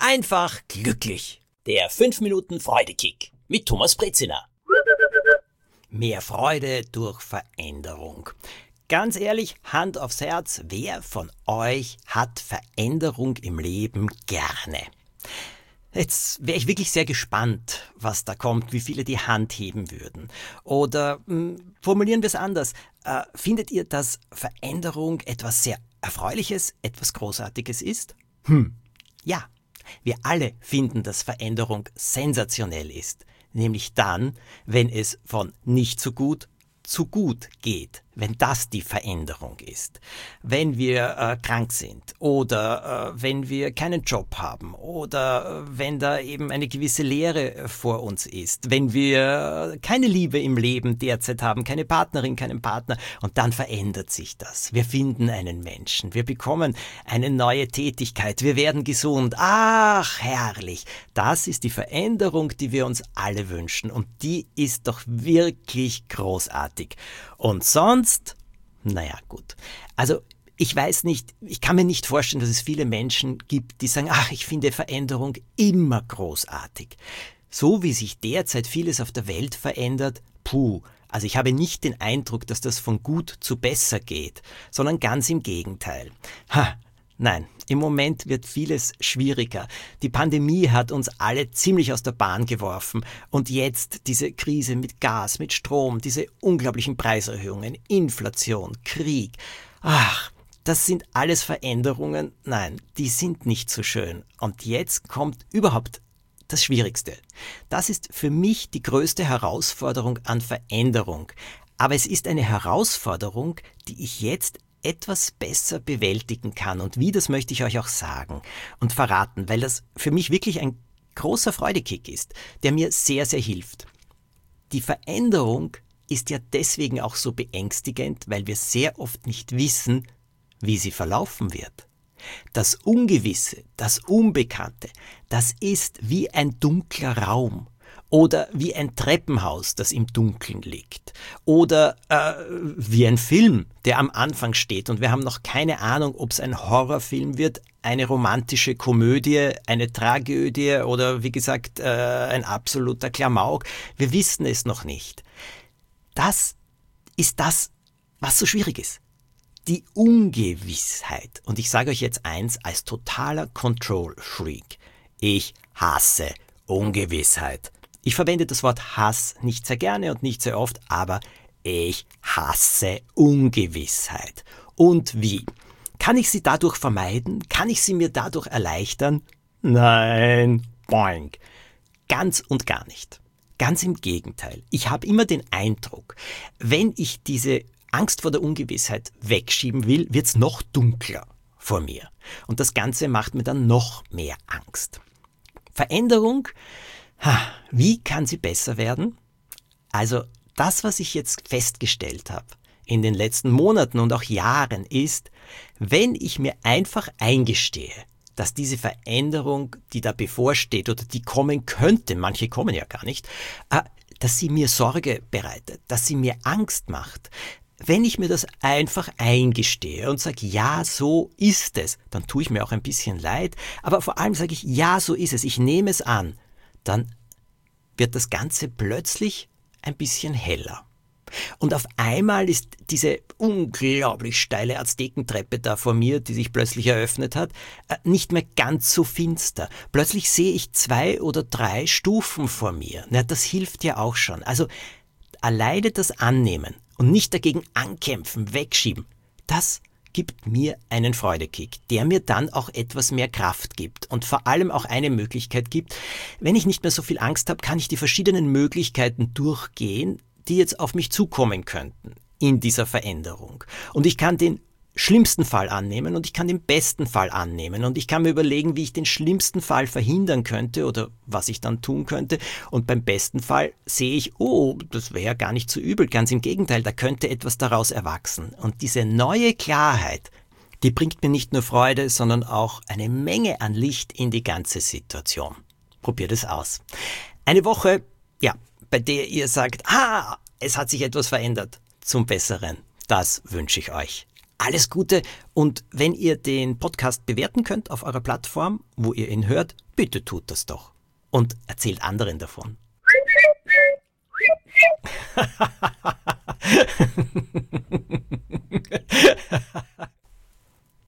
einfach glücklich. Der 5 Minuten Freudekick mit Thomas Brezina. Mehr Freude durch Veränderung. Ganz ehrlich, Hand aufs Herz, wer von euch hat Veränderung im Leben gerne? Jetzt wäre ich wirklich sehr gespannt, was da kommt, wie viele die Hand heben würden. Oder formulieren wir es anders. Findet ihr, dass Veränderung etwas sehr Erfreuliches, etwas Großartiges ist? Ja, wir alle finden, dass Veränderung sensationell ist. Nämlich dann, wenn es von nicht so gut zu gut geht, wenn das die Veränderung ist. Wenn wir krank sind oder wenn wir keinen Job haben oder wenn da eben eine gewisse Leere vor uns ist, wenn wir keine Liebe im Leben derzeit haben, keine Partnerin, keinen Partner, und dann verändert sich das. Wir finden einen Menschen, wir bekommen eine neue Tätigkeit, wir werden gesund. Ach, herrlich! Das ist die Veränderung, die wir uns alle wünschen, und die ist doch wirklich großartig. Und sonst, naja, gut. Also ich weiß nicht, ich kann mir nicht vorstellen, dass es viele Menschen gibt, die sagen, ach, ich finde Veränderung immer großartig. So wie sich derzeit vieles auf der Welt verändert, also ich habe nicht den Eindruck, dass das von gut zu besser geht, sondern ganz im Gegenteil. Nein, im Moment wird vieles schwieriger. Die Pandemie hat uns alle ziemlich aus der Bahn geworfen. Und jetzt diese Krise mit Gas, mit Strom, diese unglaublichen Preiserhöhungen, Inflation, Krieg. Ach, das sind alles Veränderungen. Nein, die sind nicht so schön. Und jetzt kommt überhaupt das Schwierigste. Das ist für mich die größte Herausforderung an Veränderung. Aber es ist eine Herausforderung, die ich jetzt etwas besser bewältigen kann. Und wie, das möchte ich euch auch sagen und verraten, weil das für mich wirklich ein großer Freudekick ist, der mir sehr, sehr hilft. Die Veränderung ist ja deswegen auch so beängstigend, weil wir sehr oft nicht wissen, wie sie verlaufen wird. Das Ungewisse, das Unbekannte, das ist wie ein dunkler Raum. Oder wie ein Treppenhaus, das im Dunkeln liegt. Oder wie ein Film, der am Anfang steht und wir haben noch keine Ahnung, ob es ein Horrorfilm wird, eine romantische Komödie, eine Tragödie oder wie gesagt ein absoluter Klamauk. Wir wissen es noch nicht. Das ist das, was so schwierig ist. Die Ungewissheit. Und ich sage euch jetzt eins, als totaler Control-Freak. Ich hasse Ungewissheit. Ich verwende das Wort Hass nicht sehr gerne und nicht sehr oft, aber ich hasse Ungewissheit. Und wie? Kann ich sie dadurch vermeiden? Kann ich sie mir dadurch erleichtern? Nein, boing. Ganz und gar nicht. Ganz im Gegenteil. Ich habe immer den Eindruck, wenn ich diese Angst vor der Ungewissheit wegschieben will, wird's noch dunkler vor mir. Und das Ganze macht mir dann noch mehr Angst. Veränderung, wie kann sie besser werden? Also das, was ich jetzt festgestellt habe in den letzten Monaten und auch Jahren ist, wenn ich mir einfach eingestehe, dass diese Veränderung, die da bevorsteht oder die kommen könnte, manche kommen ja gar nicht, dass sie mir Sorge bereitet, dass sie mir Angst macht. Wenn ich mir das einfach eingestehe und sage, ja, so ist es, dann tue ich mir auch ein bisschen leid, aber vor allem sage ich, ja, so ist es, ich nehme es an, dann wird das Ganze plötzlich ein bisschen heller. Und auf einmal ist diese unglaublich steile Aztekentreppe da vor mir, die sich plötzlich eröffnet hat, nicht mehr ganz so finster. Plötzlich sehe ich 2 oder 3 Stufen vor mir. Na, das hilft ja auch schon. Also alleine das Annehmen und nicht dagegen ankämpfen, wegschieben, das gibt mir einen Freudekick, der mir dann auch etwas mehr Kraft gibt und vor allem auch eine Möglichkeit gibt. Wenn ich nicht mehr so viel Angst habe, kann ich die verschiedenen Möglichkeiten durchgehen, die jetzt auf mich zukommen könnten in dieser Veränderung. Und ich kann den schlimmsten Fall annehmen und ich kann den besten Fall annehmen und ich kann mir überlegen, wie ich den schlimmsten Fall verhindern könnte oder was ich dann tun könnte, und beim besten Fall sehe ich, oh, das wäre ja gar nicht so übel, ganz im Gegenteil, da könnte etwas daraus erwachsen. Und diese neue Klarheit, die bringt mir nicht nur Freude, sondern auch eine Menge an Licht in die ganze Situation. Probiert es aus. Eine Woche, ja, bei der ihr sagt, es hat sich etwas verändert zum Besseren, das wünsche ich euch. Alles Gute und wenn ihr den Podcast bewerten könnt auf eurer Plattform, wo ihr ihn hört, bitte tut das doch und erzählt anderen davon.